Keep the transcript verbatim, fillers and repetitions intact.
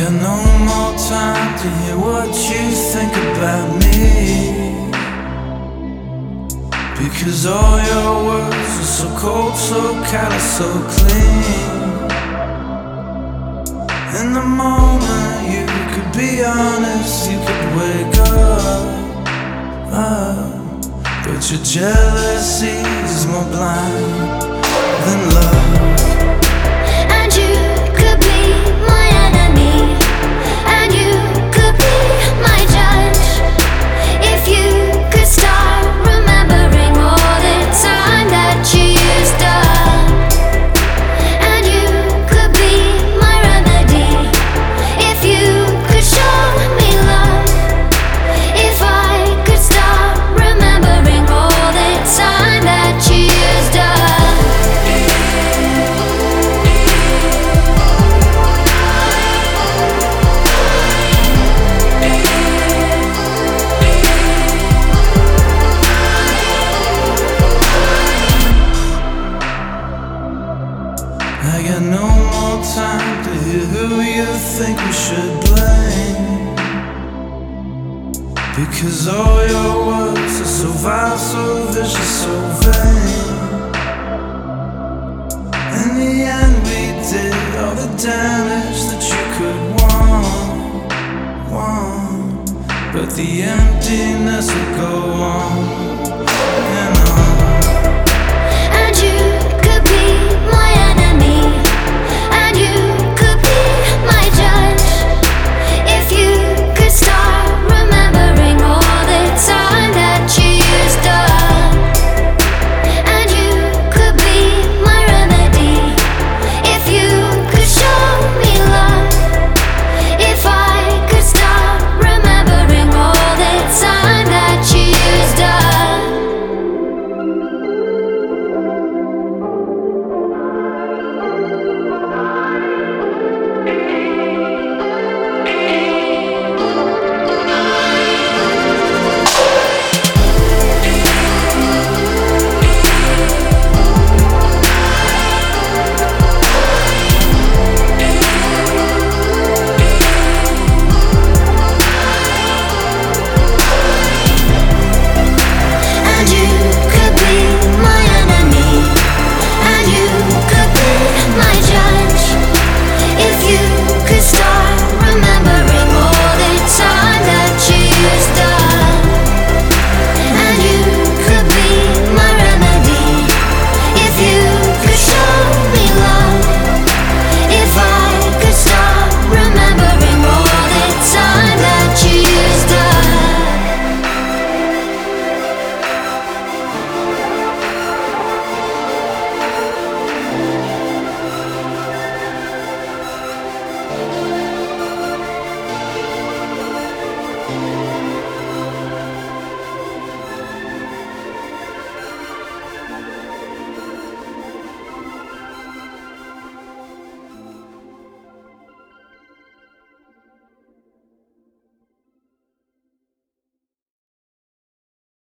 got no more time to hear what you think about me, because all your words are so cold, so callous, so clean. In the moment you could be honest, you could wake up, up, but your jealousy is more blind than love. And you could be my enemy, and you could be my judge, if you could start remembering all the time that you used up. And you could be my remedy, if you could show me love, if I could stop remembering all the time that you used up. I got no more time to hear who you think we should blame, because all your words are so vile, so vicious, so vain. In the end we did all the damage that you could want, want, but the emptiness will go on.